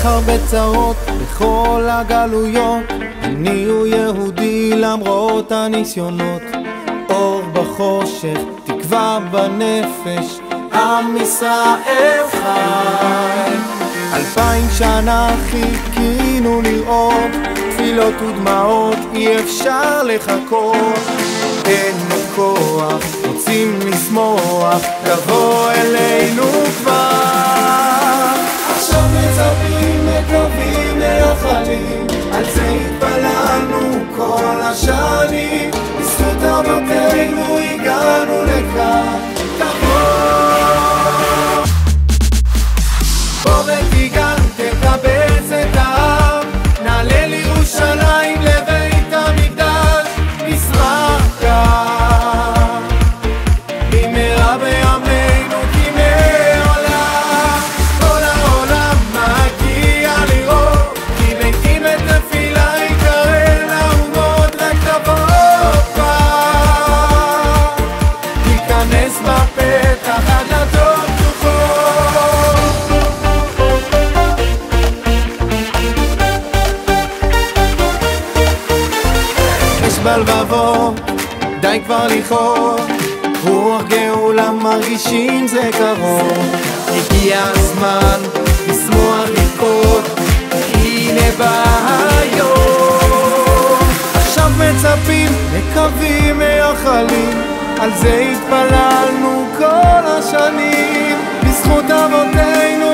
כך הרבה צרות בכל הגלויות, אני הוא יהודי למרות הניסיונות. אור בחושך, תקווה בנפש, עם ישראל חי. 2000 שנה חיכינו לראות, תפילות ודמעות אי אפשר לחכות. אין כוח, רוצים לשמוח, תבוא אלינו כבר. עכשיו מצפים, מקווים, מייחלים, על זה התפללנו כל השנים, בזכות אבותינו הגענו לכאן. תבוא בוא ותיגן, תקבץ את העם, נעלה לירושלים לבית המקדש, נשמח כאן במהרה בימינו כי מעולם כל העולם מגיע לראות, כי ביתי בית תפילה יקרא לאומות. רק תבוא כבר, תיכנס בפתח, הדלתות פתוחות. יש בלבבות, די כבר לכאוב, רוח גאולה מרגישים זה קרוב. הגיע הזמן לשמוח לבכות, הנה בא היום. עכשיו מצפים, מקווים, מייחלים, על זה התפללנו כל השנים, בזכות אבותינו